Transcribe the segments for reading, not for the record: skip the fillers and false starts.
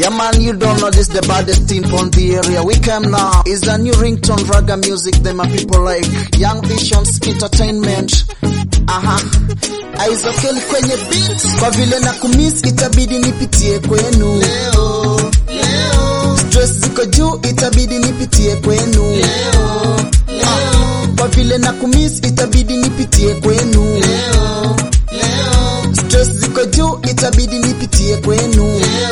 Yeah man, you don't know this the baddest team on the area. We come now. It's a new ringtone raga music that my people like. Young Visions Entertainment. Aizokeli kwenye beat. Kwa vile na kumiss itabidi nipitie kwenu. Leo. Stress ziko juu itabidi nipitie kwenu. Leo. Kwa vile na kumiss itabidi nipitie kwenu. Leo. Stress ziko juu itabidi nipitie kwenu.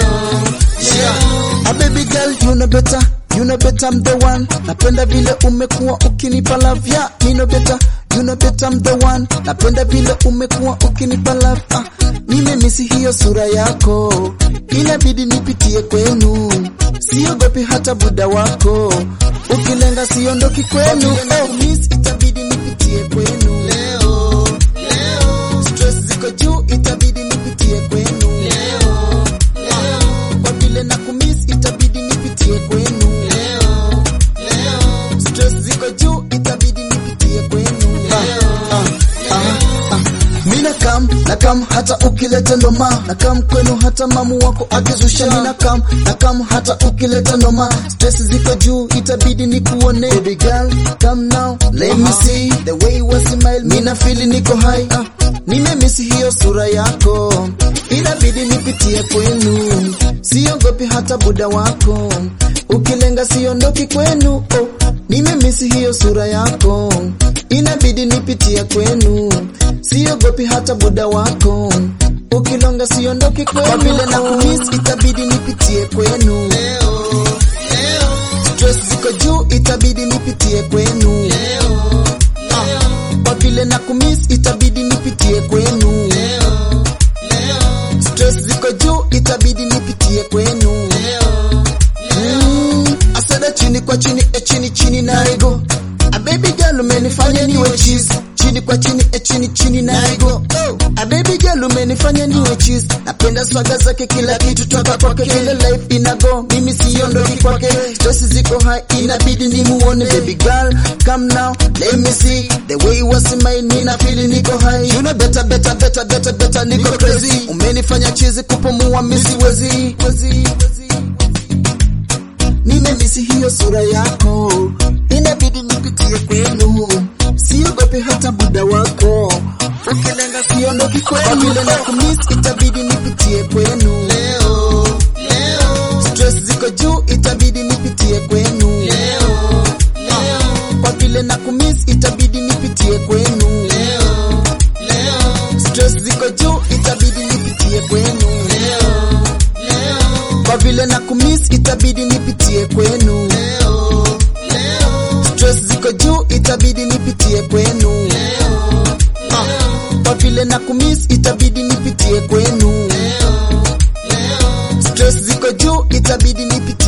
A baby girl, you know better I'm the one. Napenda vile umekuwa ukinipa love, yeah, you know better I'm the one. Napenda vile umekuwa ukinipa love, nimemisi hiyo sura yako, inabidi nipitie kwenu, siogopi hata buda wako, ukilenga siondoki kwenu, miss itabidi nipitie kwenu, leo, stress ziko juu itabidi nipitie kwenu, leo, kwa vile na kumiss itabidi nipitie kwenu, leo, stress ziko juu itabidi nipitie kwenu, mina kam hata ukileta ndoma, na kam kwenu hata mamu wako akizusha, mina kam hata ukileta ndoma, stress ziko juu itabidi nikuone, baby girl come now let me see the way you smile, mina feel niko high, nimemisi hiyo sura yako, inabidi nipitie kwenu, siogopi hata buda wako, ukilenga siondoki kwenu, nimemisi hiyo sura yako, inabidi nipitie kwenu, siogopi hata buda wako, ukilonga siondoki kwenu, kwa vile na kumiss itabidi nipitie kwenu, leo, stress ziko juu itabidi nipitie kwenu, leo, kwa vile na kumiss itabidi nipitie kwenu, leo, stress ziko juu itabidi nipitie kwenu, leo, asada chini kwa chini, chini na ego, a baby girl umenifanya niwe cheese, chini kwa chini, chini na ego, a baby girl umenifanya niwe cheese, napenda swaga zake kila kitu toka kwake, vile life inago, mimi siondoki kwake, stress ziko high inabidi nimuone, baby girl come now let me see the way you smile, nina feel niko high, you know better niko crazy, umenifanya cheese kupumua misi wezi, nimemisi hiyo sura yako, inabidi nipitie kwenu, siogopi hata buda wako, ukilenga siondoki kwenu, kwa vile na kumiss itabidi nipitie kwenu, leo, stress ziko juu itabidi nipitie kwenu, leo, kwa vile na kumiss itabidi nipitie kwenu, leo, stress ziko juu itabidi nipitie kwenu, leo, kwa vile na kumiss itabidi nipitie kwenu, leo, stress ziko juu itabidi nipitie kwenu, leo, kwa vile na kumiss itabidi nipitie kwenu, leo, stress ziko juu itabidi nipitie